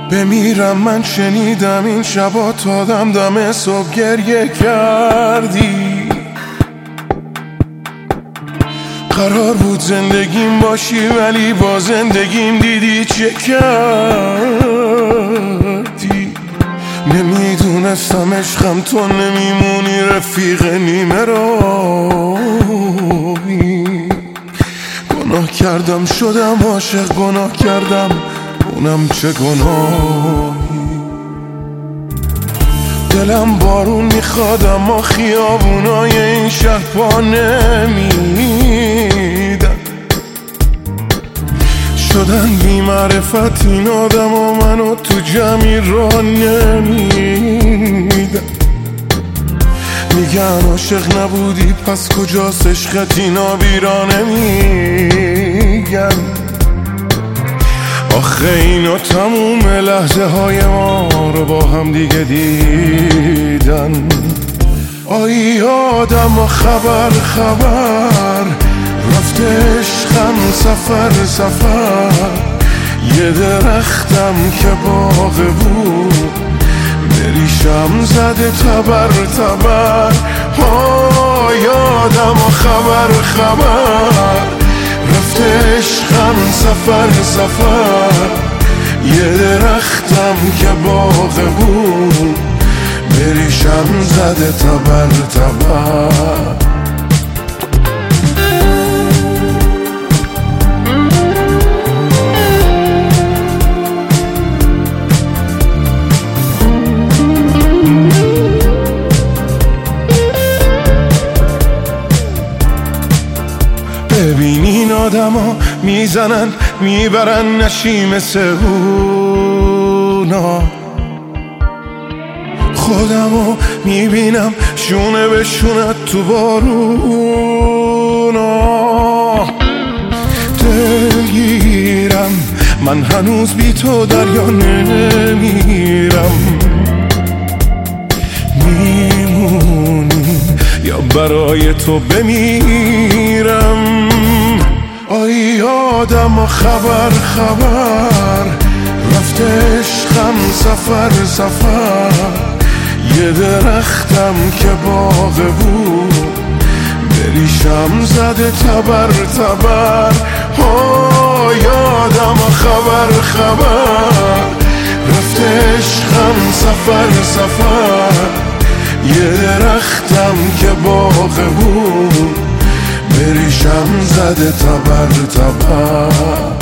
بمیرم من شنیدم این شبا تا دم صبح گریه کردی. قرار بود زندگیم باشی ولی با زندگیم دیدی چه کردی. نمیدونستم عشقم تو نمیمونی رفیق نیمه راهی. گناه کردم شدم عاشق، گناه کردم اونم چه گناهی. دلم بارون میخواد اما خیابونای این شهر پا نمیدن. شدن بی معرفت این آدم و منو تو جمعی را نمیدن. میگن عاشق نبودی پس کجاست عشقت، اینا بیرا نمیگن. آخه اینا تموم لحظه های ما رو با هم دیگه دیدن. آی آدم و خبر رفته عشقم سفر. یه درختم که باغ بود بریشم زده تبر. آی آدم و خبر رفته عشقم سفر. یه درختم که باغ بود بریشم زده تبر. ببین این آدم ها میزنن میبرن نشی مثل اونا. خودمو میبینم شونه به شونت تو بارونا. دلگیرم من هنوز بی تو دریا نمیرم. میمونی یا برای تو بمیرم. آی آدم و خبر رفته عشقم سفر. یه درختم که باغ بود بریشم زده تبر. آی آدم و خبر رفته عشقم سفر. یه درختم که باغ بود بریشم زده تبر.